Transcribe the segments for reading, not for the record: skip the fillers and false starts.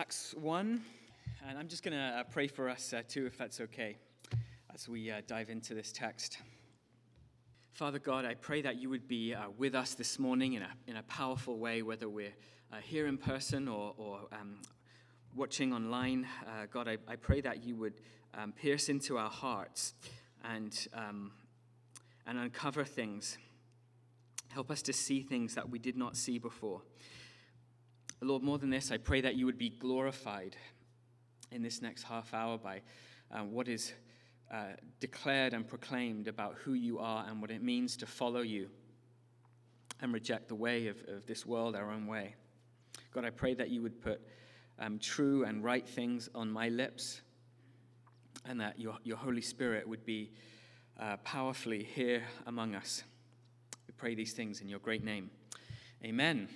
Acts 1, and I'm just going to pray for us too, if that's okay, as we dive into this text. Father God, I pray that you would be with us this morning in a powerful way, whether we're here in person or watching online. God, I pray that you would pierce into our hearts and uncover things. Help us to see things that we did not see before. Lord, more than this, I pray that you would be glorified in this next half hour by what is declared and proclaimed about who you are and what it means to follow you and reject the way of this world, our own way. God, I pray that you would put true and right things on my lips and that your Holy Spirit would be powerfully here among us. We pray these things in your great name. Amen.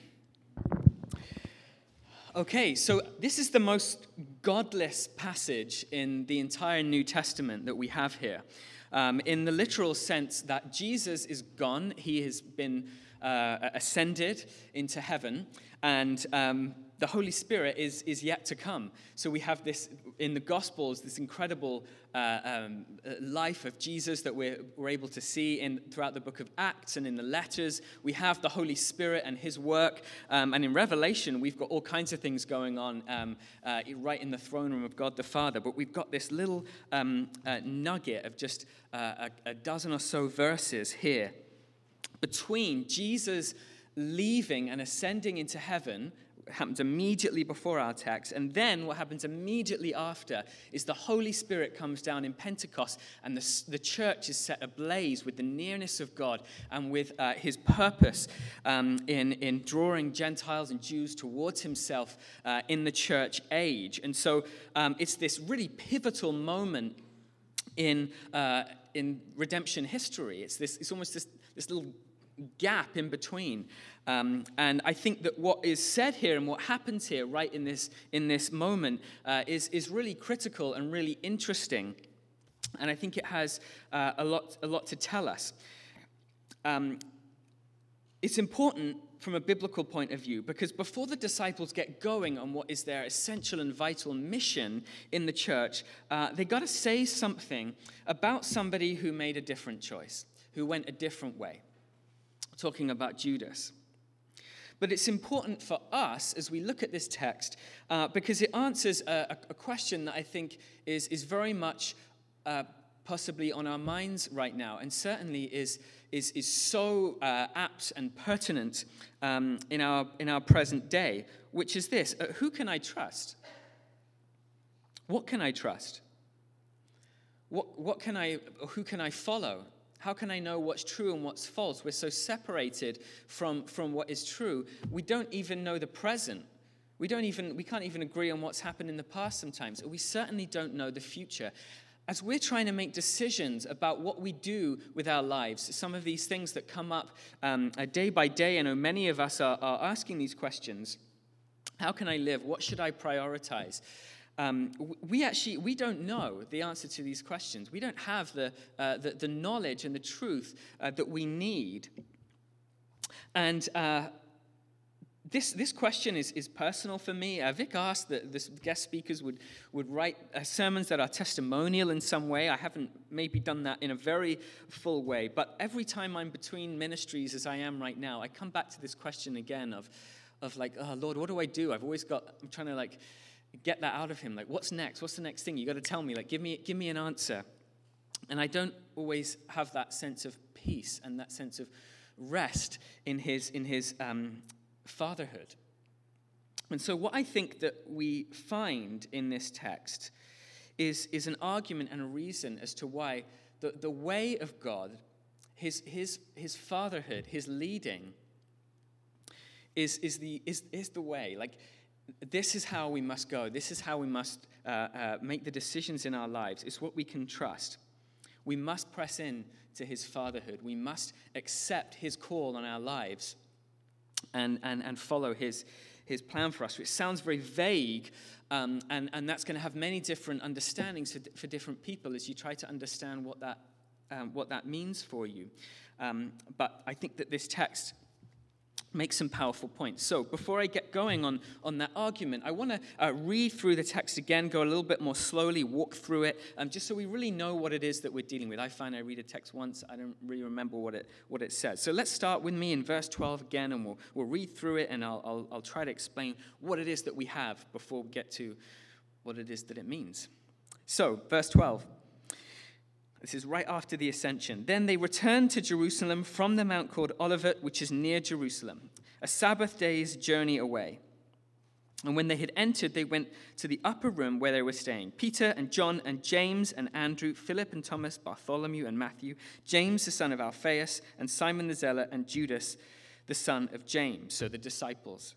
Okay, so this is the most godless passage in the entire New Testament that we have here. In the literal sense that Jesus is gone, he has been ascended into heaven, and the Holy Spirit is yet to come. So we have this, in the Gospels, this incredible life of Jesus that we're able to see throughout the book of Acts and in the letters. We have the Holy Spirit and his work. And in Revelation, we've got all kinds of things going on right in the throne room of God the Father. But we've got this little nugget of just a dozen or so verses here between Jesus leaving and ascending into heaven. Happens immediately before our text, and then what happens immediately after is the Holy Spirit comes down in Pentecost, and the church is set ablaze with the nearness of God and with his purpose in drawing Gentiles and Jews towards himself in the church age. And so it's this really pivotal moment in redemption history. It's almost this little gap in between. And I think that what is said here and what happens here right in this moment is really critical and really interesting. And I think it has a lot to tell us. It's important from a biblical point of view because before the disciples get going on what is their essential and vital mission in the church, they got to say something about somebody who made a different choice, who went a different way. Talking about Judas. But it's important for us as we look at this text because it answers a question that I think is very much possibly on our minds right now, and certainly is so apt and pertinent in our present day, which is this: who can I trust? What can I trust? Who can I follow? How can I know what's true and what's false? We're so separated from what is true. We don't even know the present. We can't even agree on what's happened in the past sometimes. We certainly don't know the future. As we're trying to make decisions about what we do with our lives, some of these things that come up day by day, I know many of us are asking these questions. How can I live? What should I prioritize? We don't know the answer to these questions. We don't have the knowledge and the truth that we need. And this question is personal for me. Vic asked that the guest speakers would write sermons that are testimonial in some way. I haven't maybe done that in a very full way. But every time I'm between ministries, as I am right now, I come back to this question again of like, oh, Lord, what do I do? I'm trying to get that out of him. Like, what's next? What's the next thing? You got to tell me. Like, give me an answer. And I don't always have that sense of peace and that sense of rest in his fatherhood. And so, what I think that we find in this text is an argument and a reason as to why the way of God, his fatherhood, his leading, is the way. Like, this is how we must go. This is how we must make the decisions in our lives. It's what we can trust. We must press in to his fatherhood. We must accept his call on our lives and follow his plan for us, which sounds very vague, and that's going to have many different understandings for different people as you try to understand what that means for you. But I think that this text make some powerful points. So before I get going on that argument, I want to read through the text again, go a little bit more slowly, walk through it, just so we really know what it is that we're dealing with. I find I read a text once, I don't really remember what it says. So let's start with me in verse 12 again, and we'll read through it, and I'll try to explain what it is that we have before we get to what it is that it means. So, verse 12. This is right after the ascension. Then they returned to Jerusalem from the mount called Olivet, which is near Jerusalem, a Sabbath day's journey away. And when they had entered, they went to the upper room where they were staying. Peter and John and James and Andrew, Philip and Thomas, Bartholomew and Matthew, James the son of Alphaeus, and Simon the Zealot, and Judas the son of James. So the disciples,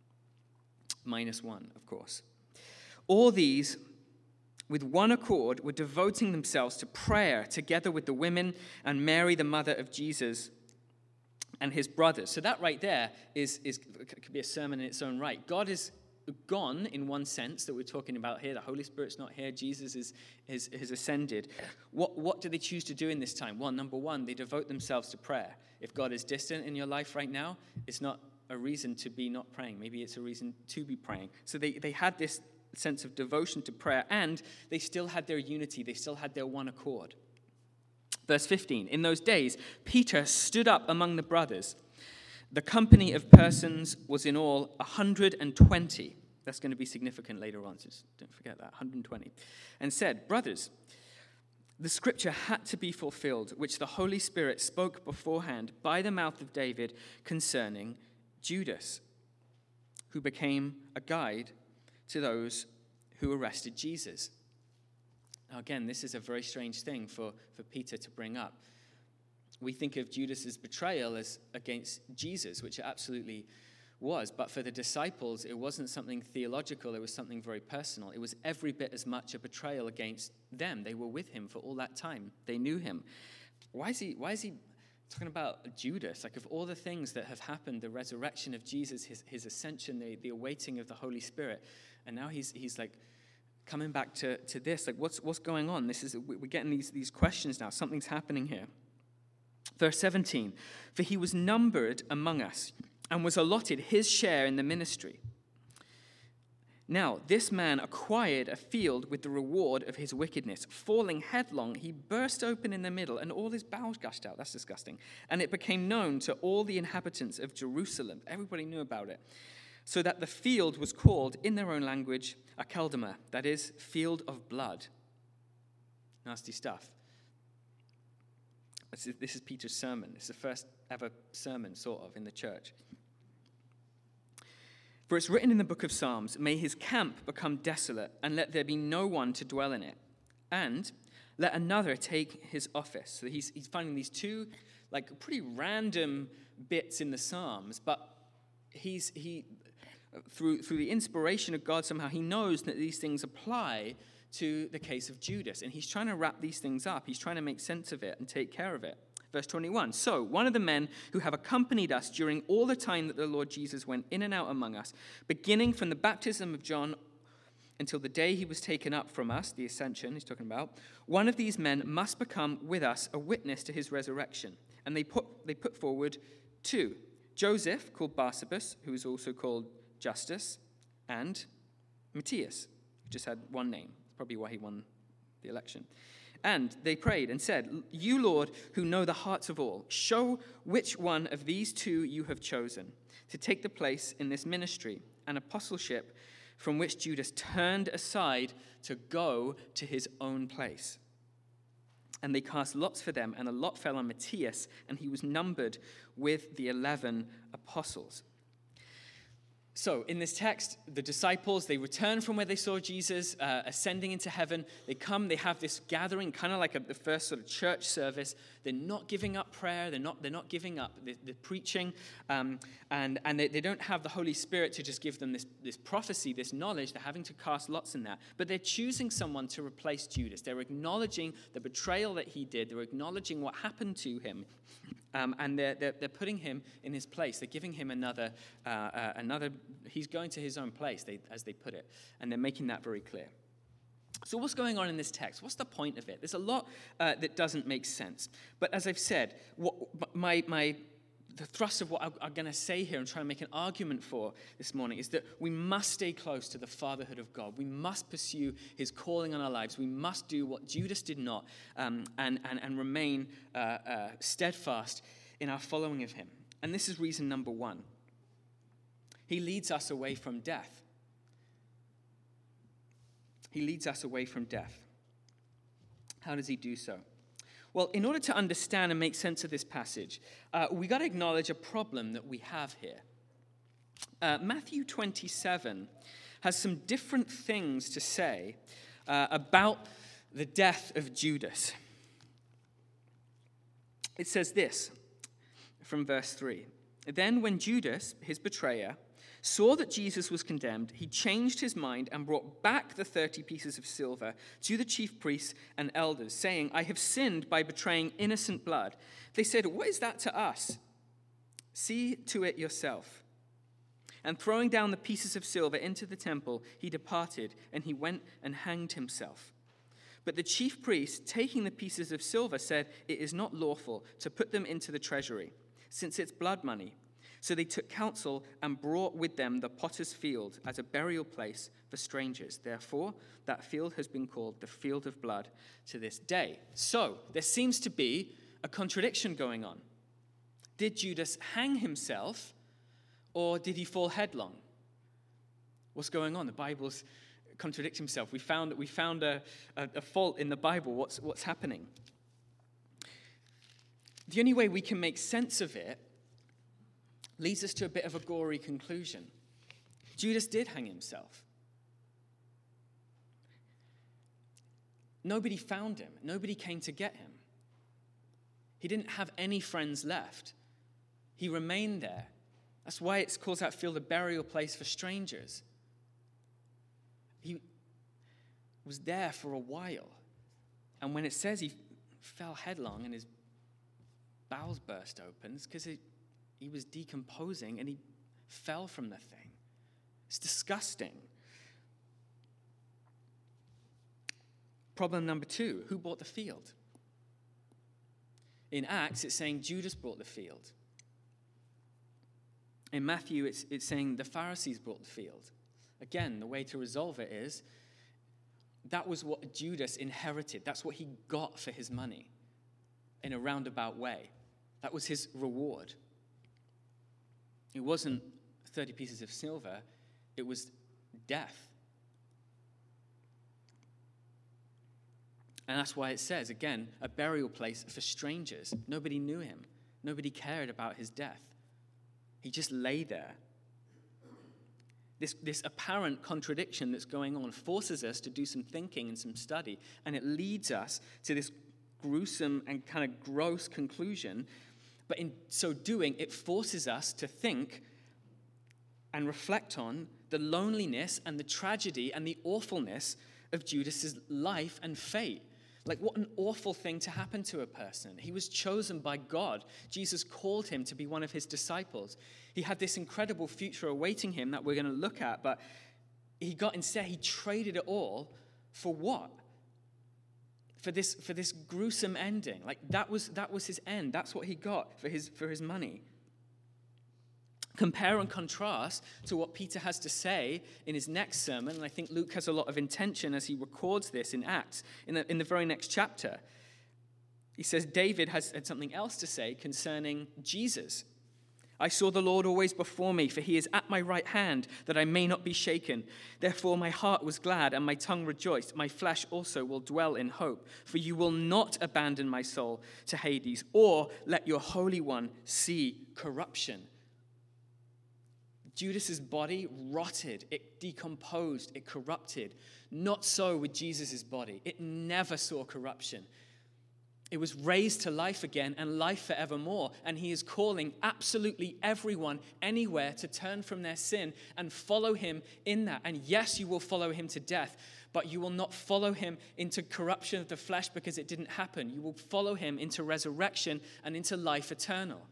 minus one, of course. All these, with one accord, were devoting themselves to prayer together with the women and Mary, the mother of Jesus, and his brothers. So that right there could be a sermon in its own right. God is gone in one sense that we're talking about here. The Holy Spirit's not here. Jesus has ascended. What do they choose to do in this time? Well, number one, they devote themselves to prayer. If God is distant in your life right now, it's not a reason to be not praying. Maybe it's a reason to be praying. So they had this sense of devotion to prayer, and they still had their unity. They still had their one accord. Verse 15, in those days, Peter stood up among the brothers. The company of persons was in all 120. That's going to be significant later on, so don't forget that, 120. And said, brothers, the scripture had to be fulfilled, which the Holy Spirit spoke beforehand by the mouth of David concerning Judas, who became a guide to those who arrested Jesus. Now again, this is a very strange thing for Peter to bring up. We think of Judas's betrayal as against Jesus, which it absolutely was. But for the disciples, it wasn't something theological. It was something very personal. It was every bit as much a betrayal against them. They were with him for all that time. They knew him. Why is he talking about Judas? Like, of all the things that have happened, the resurrection of Jesus, his ascension, the awaiting of the Holy Spirit, and now he's like coming back to this. Like, what's going on? We're getting these questions now. Something's happening here. Verse 17, for he was numbered among us and was allotted his share in the ministry. Now, this man acquired a field with the reward of his wickedness. Falling headlong, he burst open in the middle, and all his bowels gushed out. That's disgusting. And it became known to all the inhabitants of Jerusalem. Everybody knew about it. So that the field was called, in their own language, Akeldama, that is, field of blood. Nasty stuff. This is Peter's sermon. It's the first ever sermon, sort of, in the church. For it's written in the book of Psalms, may his camp become desolate, and let there be no one to dwell in it. And let another take his office. So he's finding these two, like, pretty random bits in the Psalms, but he through the inspiration of God somehow, he knows that these things apply to the case of Judas, and he's trying to wrap these things up. He's trying to make sense of it and take care of it. Verse 21, so one of the men who have accompanied us during all the time that the Lord Jesus went in and out among us, beginning from the baptism of John until the day he was taken up from us, the ascension he's talking about, one of these men must become with us a witness to his resurrection. And they put forward two, Joseph, called Barsabas, who is also called Justus, and Matthias, who just had one name. That's probably why he won the election. And they prayed and said, you, Lord, who know the hearts of all, show which one of these two you have chosen to take the place in this ministry and apostleship from which Judas turned aside to go to his own place. And they cast lots for them, and a lot fell on Matthias, and he was numbered with the 11 apostles. So in this text, the disciples, they return from where they saw Jesus ascending into heaven. They come, they have this gathering, kind of like the first sort of church service. They're not giving up prayer. They're not giving up the preaching. And they don't have the Holy Spirit to just give them this prophecy, this knowledge. They're having to cast lots in that. But they're choosing someone to replace Judas. They're acknowledging the betrayal that he did. They're acknowledging what happened to him. And they're putting him in his place. They're giving him another. He's going to his own place, as they put it, and they're making that very clear. So what's going on in this text? What's the point of it? There's a lot that doesn't make sense. But as I've said, my the thrust of what I'm going to say here and try to make an argument for this morning is that we must stay close to the fatherhood of God. We must pursue his calling on our lives. We must do what Judas did not and remain steadfast in our following of him. And this is reason number one. He leads us away from death. He leads us away from death. How does he do so? Well, in order to understand and make sense of this passage, we got to acknowledge a problem that we have here. Matthew 27 has some different things to say about the death of Judas. It says this from verse 3. Then when Judas, his betrayer, saw that Jesus was condemned, he changed his mind and brought back the 30 pieces of silver to the chief priests and elders, saying, I have sinned by betraying innocent blood. They said, what is that to us? See to it yourself. And throwing down the pieces of silver into the temple, he departed, and he went and hanged himself. But the chief priests, taking the pieces of silver, said, it is not lawful to put them into the treasury, since it's blood money. So they took counsel and brought with them the potter's field as a burial place for strangers. Therefore, that field has been called the field of blood to this day. So there seems to be a contradiction going on. Did Judas hang himself, or did he fall headlong? What's going on? The Bible's contradicting himself. We found a fault in the Bible. What's happening? The only way we can make sense of it leads us to a bit of a gory conclusion. Judas did hang himself. Nobody found him. Nobody came to get him. He didn't have any friends left. He remained there. That's why it calls that field a burial place for strangers. He was there for a while. And when it says he fell headlong and his bowels burst open, it's because he was decomposing and he fell from the thing. It's disgusting. Problem number two, who bought the field? In Acts, it's saying Judas bought the field. In Matthew, it's saying the Pharisees bought the field. Again, the way to resolve it is that was what Judas inherited. That's what he got for his money in a roundabout way. That was his reward. It wasn't 30 pieces of silver. It was death. And that's why it says, again, a burial place for strangers. Nobody knew him. Nobody cared about his death. He just lay there. This apparent contradiction that's going on forces us to do some thinking and some study, and it leads us to this gruesome and kind of gross conclusion. But in so doing, it forces us to think and reflect on the loneliness and the tragedy and the awfulness of Judas's life and fate. Like, what an awful thing to happen to a person. He was chosen by God. Jesus called him to be one of his disciples. He had this incredible future awaiting him that we're going to look at, but he traded it all for what? For this gruesome ending. Like, that was his end. That's what he got for his money. Compare and contrast to what Peter has to say in his next sermon, and I think Luke has a lot of intention as he records this in Acts, in the very next chapter. He says David had something else to say concerning Jesus. I saw the Lord always before me, for he is at my right hand, that I may not be shaken. Therefore my heart was glad, and my tongue rejoiced. My flesh also will dwell in hope, for you will not abandon my soul to Hades, or let your Holy One see corruption. Judas's body rotted, it decomposed, it corrupted. Not so with Jesus' body. It never saw corruption. It was raised to life again and life forevermore. And he is calling absolutely everyone, anywhere, to turn from their sin and follow him in that. And yes, you will follow him to death, but you will not follow him into corruption of the flesh because it didn't happen. You will follow him into resurrection and into life eternal.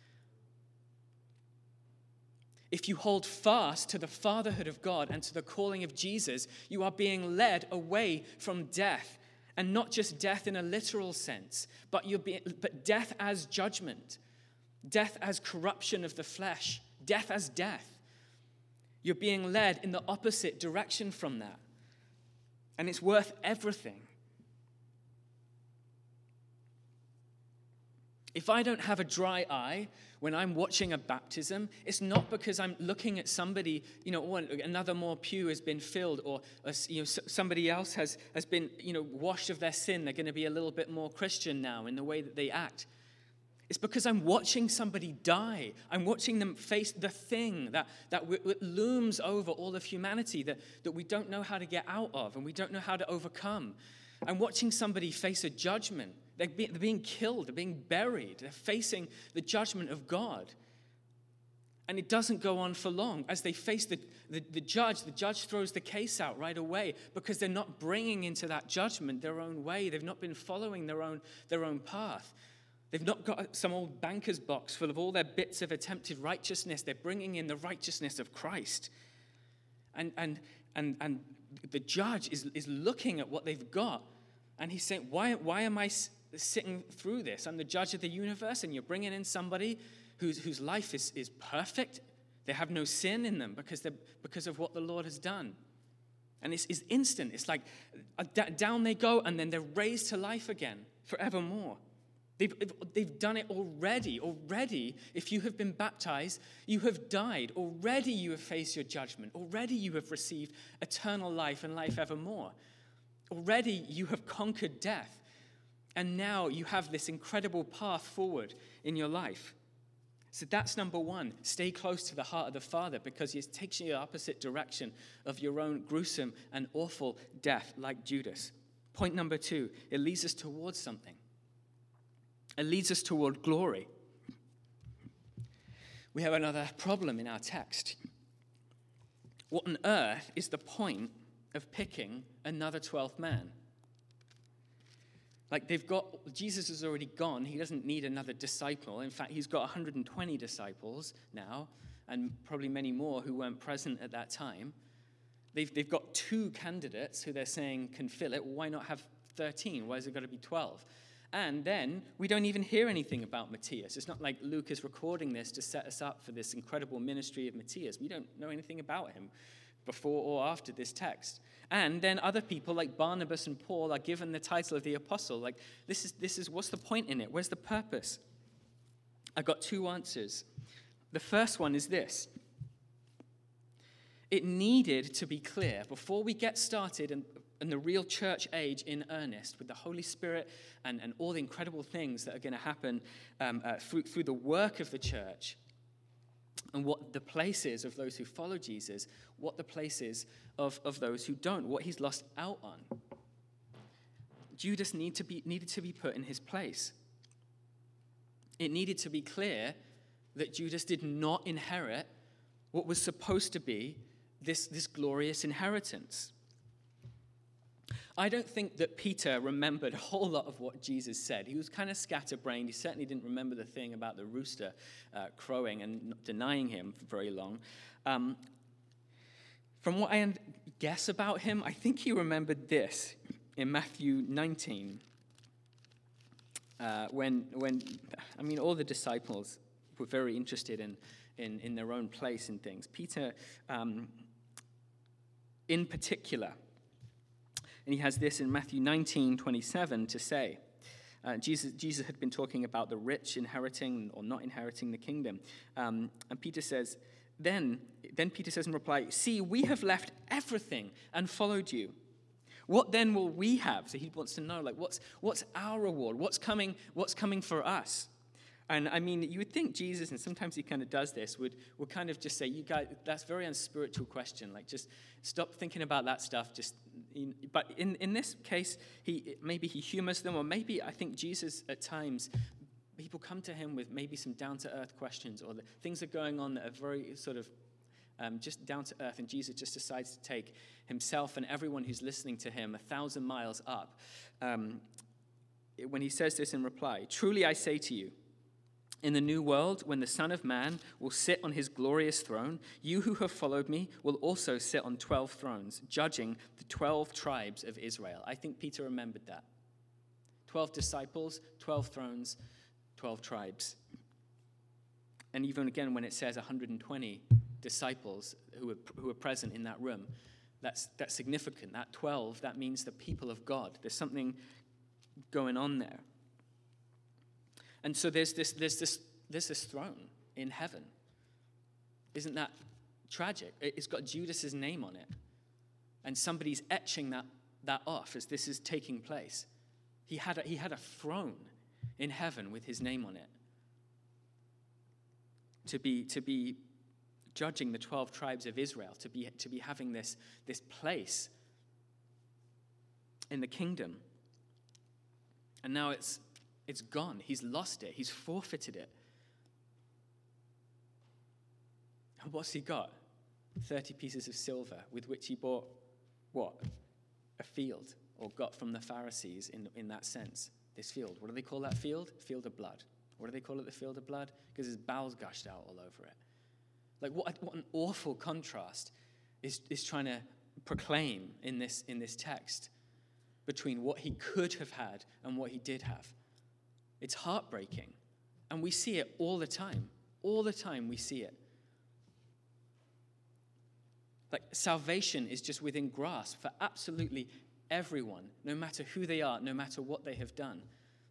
If you hold fast to the fatherhood of God and to the calling of Jesus, you are being led away from death. And not just death in a literal sense, but death as judgment. Death as corruption of the flesh. Death as death. You're being led in the opposite direction from that. And it's worth everything. If I don't have a dry eye when I'm watching a baptism, it's not because I'm looking at somebody, another more pew has been filled, or somebody else has been, washed of their sin. They're going to be a little bit more Christian now in the way that they act. It's because I'm watching somebody die. I'm watching them face the thing that looms over all of humanity that we don't know how to get out of and we don't know how to overcome. I'm watching somebody face a judgment. They're being killed. They're being buried. They're facing the judgment of God. And it doesn't go on for long. As they face the judge throws the case out right away because they're not bringing into that judgment their own way. They've not been following their own path. They've not got some old banker's box full of all their bits of attempted righteousness. They're bringing in the righteousness of Christ. And the judge is looking at what they've got. And he's saying, why am I sitting through this? I'm the judge of the universe, and you're bringing in somebody whose life is perfect. They have no sin in them because of what the Lord has done. And it's instant. It's like down they go, and then they're raised to life again forevermore. They've done it already. Already, if you have been baptized, you have died. Already you have faced your judgment. Already you have received eternal life and life evermore. Already you have conquered death. And now you have this incredible path forward in your life. So that's number one. Stay close to the heart of the Father, because it takes you the opposite direction of your own gruesome and awful death, like Judas. Point number two, it leads us towards something. It leads us toward glory. We have another problem in our text. What on earth is the point of picking another 12th man? Like Jesus is already gone. He doesn't need another disciple. In fact, he's got 120 disciples now, and probably many more who weren't present at that time. They've got 2 candidates who they're saying can fill it. Why not have 13? Why has it got to be 12? And then we don't even hear anything about Matthias. It's not like Luke is recording this to set us up for this incredible ministry of Matthias. We don't know anything about him before or after this text. And then other people like Barnabas and Paul are given the title of the apostle. Like, this is what's the point in it? Where's the purpose? I've got 2 answers. The first one is this. It needed to be clear before we get started in the real church age in earnest, with the Holy Spirit and all the incredible things that are going to happen through the work of the church, and what the place is of those who follow Jesus, what the place is of those who don't, what he's lost out on. Judas needed to be put in his place. It needed to be clear that Judas did not inherit what was supposed to be this glorious inheritance. I don't think that Peter remembered a whole lot of what Jesus said. He was kind of scatterbrained. He certainly didn't remember the thing about the rooster crowing and not denying him for very long. From what I guess about him, I think he remembered this in Matthew 19. When all the disciples were very interested in their own place in things. Peter, in particular. And he has this in Matthew 19:27 to say. Jesus had been talking about the rich inheriting or not inheriting the kingdom. And Peter says, then Peter says in reply, "See, we have left everything and followed you. What then will we have?" So he wants to know, like, what's our reward? What's coming for us? And I mean, you would think Jesus, and sometimes he kind of does this, would kind of just say, "You guys, that's a very unspiritual question. Like, just stop thinking about that stuff. But in this case, maybe he humors them, or maybe I think Jesus at times, people come to him with maybe some down-to-earth questions, or things are going on that are very sort of just down to earth, and Jesus just decides to take himself and everyone who's listening to him 1,000 miles up. When he says this in reply, "Truly I say to you, in the new world, when the Son of Man will sit on his glorious throne, you who have followed me will also sit on 12 thrones, judging the 12 tribes of Israel." I think Peter remembered that. 12 disciples, 12 thrones, 12 tribes. And even again, when it says 120 disciples who were present in that room, that's significant. That 12, that means the people of God. There's something going on there. And so there's this throne in heaven. Isn't that tragic? It's got Judas's name on it. And somebody's etching that off as this is taking place. He had a throne in heaven with his name on it. To be judging the 12 tribes of Israel, to be having this place in the kingdom. And now it's gone. He's lost it. He's forfeited it. And what's he got? 30 pieces of silver with which he bought what? A field, or got from the Pharisees in that sense. This field. What do they call that field? Field of blood. What do they call it, the field of blood? Because his bowels gushed out all over it. Like what an awful contrast is trying to proclaim in this text between what he could have had and what he did have. It's heartbreaking. And we see it all the time. All the time we see it. Like salvation is just within grasp for absolutely everyone, no matter who they are, no matter what they have done.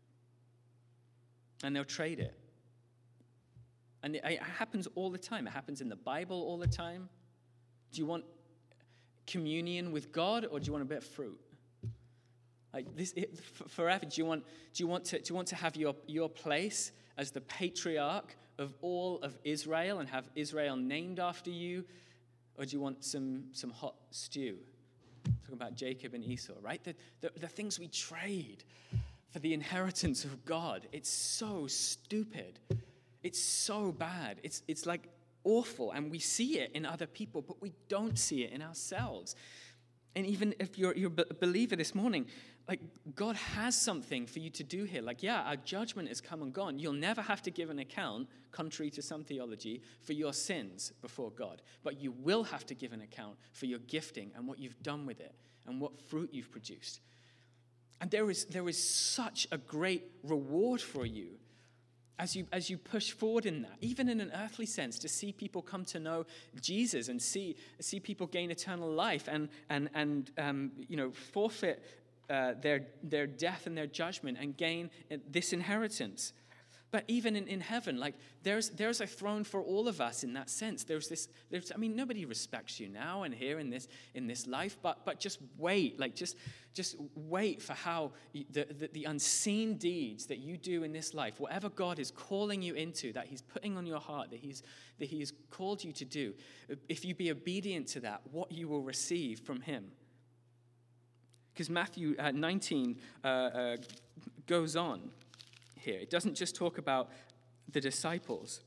And they'll trade it. And it happens all the time. It happens in the Bible all the time. Do you want communion with God, or do you want a bit of fruit? Like this forever. Do you want to have your place as the patriarch of all of Israel and have Israel named after you, or do you want some hot stew? Talking about Jacob and Esau, right? The things we trade for the inheritance of God. It's so stupid. It's so bad. It's like awful, and we see it in other people, but we don't see it in ourselves. And even if you're a believer this morning, like God has something for you to do here. Like, yeah, our judgment has come and gone. You'll never have to give an account, contrary to some theology, for your sins before God. But you will have to give an account for your gifting and what you've done with it and what fruit you've produced. And there is such a great reward for you as you push forward in that, even in an earthly sense, to see people come to know Jesus and see people gain eternal life and forfeit their death and their judgment and gain this inheritance. But even in heaven, like there's a throne for all of us in that sense. Nobody respects you now and here in this life, but just wait, just wait for how the unseen deeds that you do in this life, whatever God is calling you into, that he's putting on your heart, that he's called you to do, if you be obedient to that, what you will receive from him. Because Matthew 19 goes on here. It doesn't just talk about the disciples.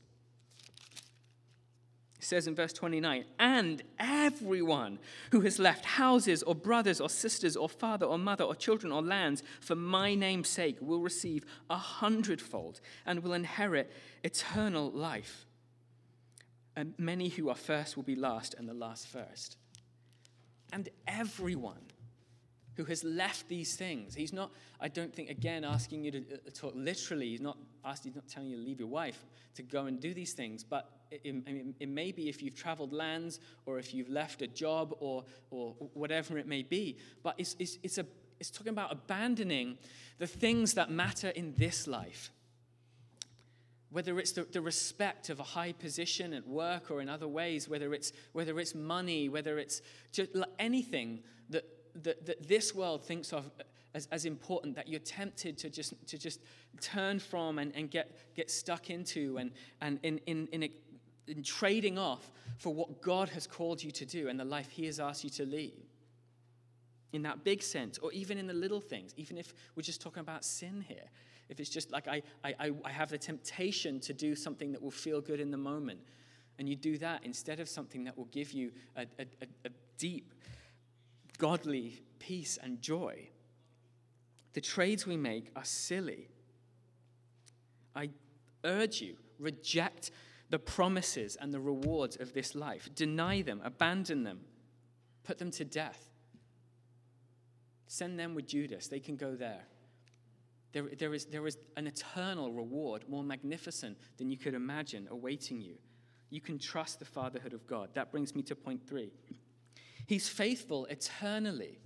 It says in verse 29, and everyone who has left houses or brothers or sisters or father or mother or children or lands for my name's sake will receive 100-fold and will inherit eternal life. And many who are first will be last, and the last first. And everyone who has left these things. He's not, I don't think, again, asking you to talk literally. He's not telling you to leave your wife to go and do these things. But it may be if you've traveled lands, or if you've left a job, or whatever it may be. But it's talking about abandoning the things that matter in this life. Whether it's the respect of a high position at work or in other ways, whether it's money, whether it's just anything that this world thinks of as important, that you're tempted to just turn from and get stuck into and in trading off for what God has called you to do and the life he has asked you to lead. In that big sense, or even in the little things, even if we're just talking about sin here. If it's just like I have the temptation to do something that will feel good in the moment, and you do that instead of something that will give you a deep, godly peace and joy. The trades we make are silly. I urge you, reject the promises and the rewards of this life. Deny them, abandon them, put them to death. Send them with Judas. They can go there. There is an eternal reward, more magnificent than you could imagine, awaiting you. You can trust the fatherhood of God. That brings me to point 3. He's faithful eternally.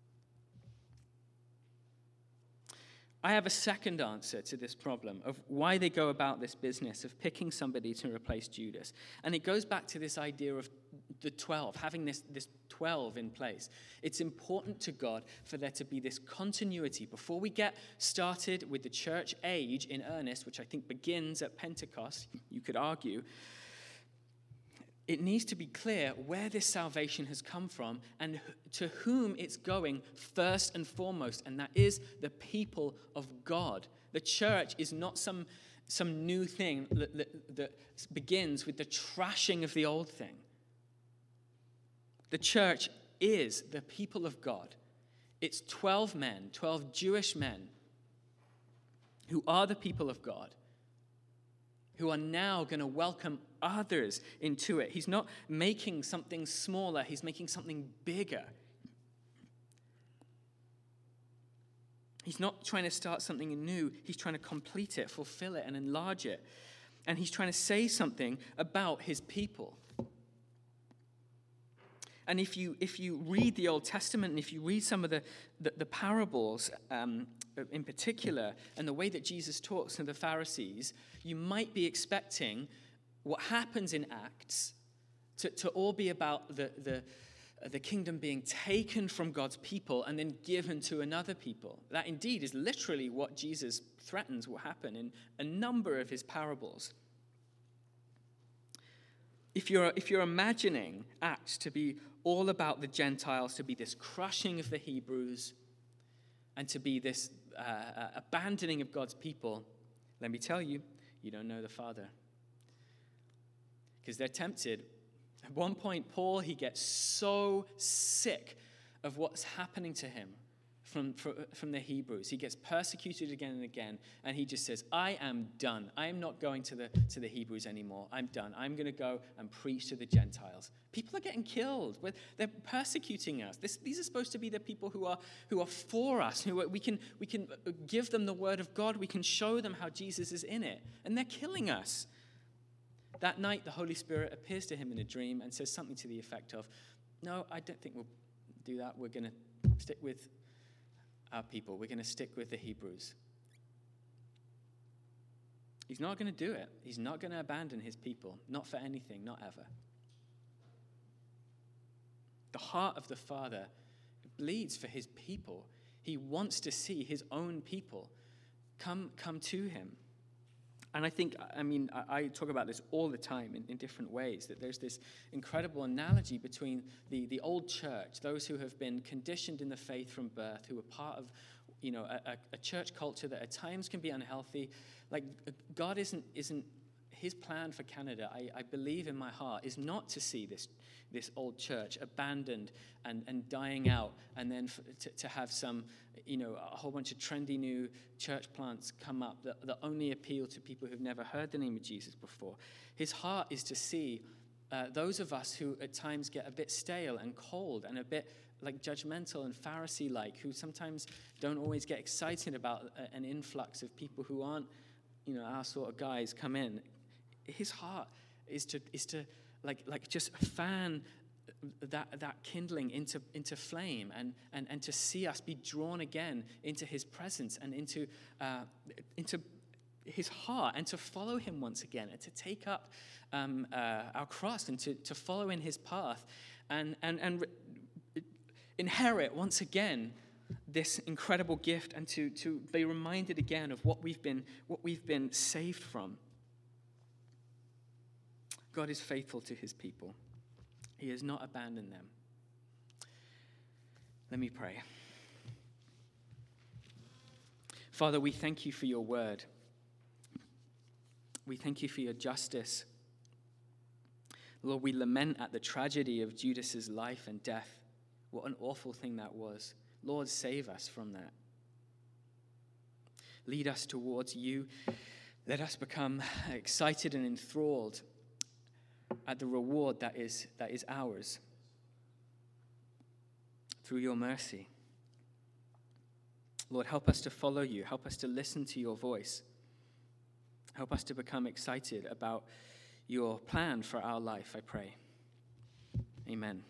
I have a second answer to this problem of why they go about this business of picking somebody to replace Judas. And it goes back to this idea of the 12, having this 12 in place. It's important to God for there to be this continuity. Before we get started with the church age in earnest, which I think begins at Pentecost, you could argue, it needs to be clear where this salvation has come from and to whom it's going first and foremost, and that is the people of God. The church is not some new thing that begins with the trashing of the old thing. The church is the people of God. It's 12 men, 12 Jewish men who are the people of God, who are now going to welcome others into it. He's not making something smaller, he's making something bigger. He's not trying to start something new, he's trying to complete it, fulfill it, and enlarge it. And he's trying to say something about his people. And if you read the Old Testament, and if you read some of the parables in particular, and the way that Jesus talks to the Pharisees, you might be expecting what happens in Acts to all be about the kingdom being taken from God's people and then given to another people. That indeed is literally what Jesus threatens will happen in a number of his parables. If you're imagining Acts to be all about the Gentiles, to be this crushing of the Hebrews, and to be this abandoning of God's people, let me tell you, you don't know the Father. Because they're tempted. At one point, Paul, he gets so sick of what's happening to him from the Hebrews. He gets persecuted again and again, and he just says, I am done. I am not going to the Hebrews anymore. I'm done. I'm going to go and preach to the Gentiles. People are getting killed. They're persecuting us. These are supposed to be the people who are for us, we can give them the word of God. We can show them how Jesus is in it, and they're killing us. That night, the Holy Spirit appears to him in a dream and says something to the effect of, no, I don't think we'll do that. We're going to stick with our people. We're going to stick with the Hebrews. He's not going to do it. He's not going to abandon his people. Not for anything, not ever. The heart of the Father bleeds for his people. He wants to see his own people come to him. And I talk about this all the time in different ways, that there's this incredible analogy between the old church, those who have been conditioned in the faith from birth, who are part of, a church culture that at times can be unhealthy. Like, God isn't his plan for Canada, I believe in my heart, is not to see this old church abandoned and dying out, and then to have some, a whole bunch of trendy new church plants come up that only appeal to people who've never heard the name of Jesus before. His heart is to see those of us who at times get a bit stale and cold and a bit like judgmental and Pharisee-like, who sometimes don't always get excited about an influx of people who aren't, our sort of guys come in. His heart is to like just fan that kindling into flame and to see us be drawn again into his presence and into his heart, and to follow him once again, and to take up our cross and to follow in his path and inherit once again this incredible gift, and to be reminded again of what we've been saved from. God is faithful to his people. He has not abandoned them. Let me pray. Father, we thank you for your word. We thank you for your justice. Lord, we lament at the tragedy of Judas's life and death. What an awful thing that was. Lord, save us from that. Lead us towards you. Let us become excited and enthralled at the reward that is ours through your mercy. Lord, help us to follow you. Help us to listen to your voice. Help us to become excited about your plan for our life, I pray. Amen.